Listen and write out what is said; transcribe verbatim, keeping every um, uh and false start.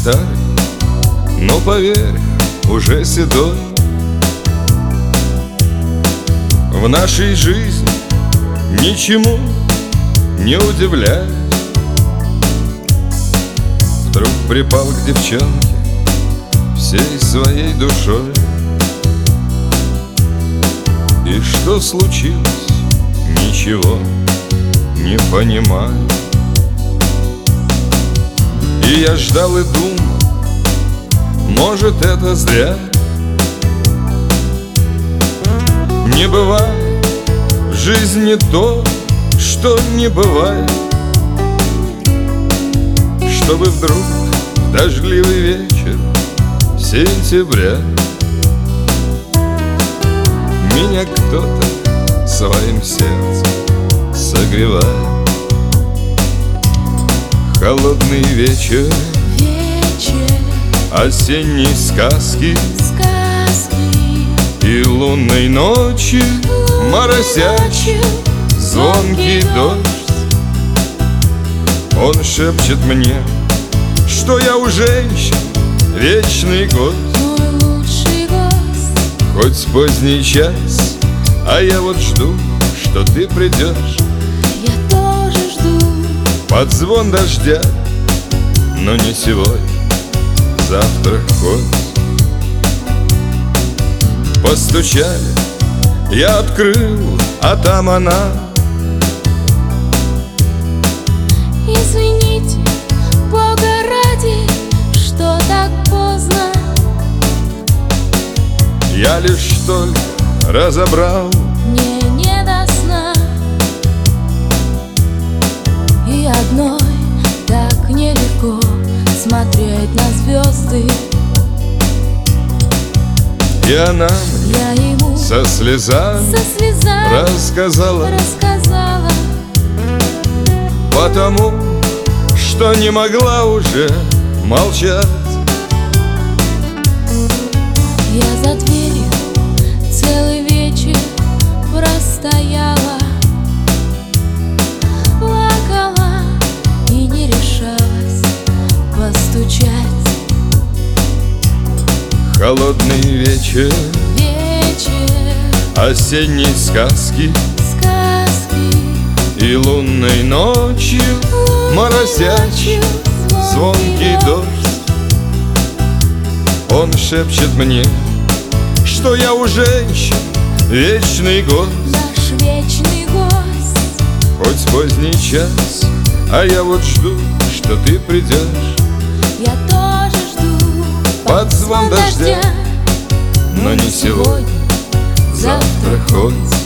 старый, но поверь, уже седой. В нашей жизни ничему не удивляюсь. Вдруг припал к девчонке всей своей душой. И что случилось, ничего не понимаю. И я ждал и думал, может, это зря. Не бывает в жизни то, что не бывает, чтобы вдруг в дождливый вечер сентября меня кто-то своим сердцем согревает. Холодный вечер, вечер осенней сказки, сказки и лунной ночи моросящий звонкий дождь. Он шепчет мне, что я у женщин вечный гость. Мой лучший гость. Хоть поздний час, а я вот жду, что ты придешь. Я тоже жду Под звон дождя, но не сегодня, завтра хоть. Постучали, я открыл, а там она. Извините, Бога ради, что так поздно. Я лишь только разобрал Мне не до сна. И одной так нелегко смотреть на звезды. и она мне Я ему со слезами со слезами рассказала, рассказала, потому что не могла уже молчать. я за дверью целый вечер простояла, плакала и не решалась постучать. Холодный вечер Вечер осенней сказки сказки и лунной ночью моросящий звонкий дождь. Он шепчет мне, что я у женщин вечный гость. Наш вечный гость. Хоть поздний час, а я вот жду, что ты придешь. Я тоже жду Под звон дождя, но не сегодня, завтра хоть.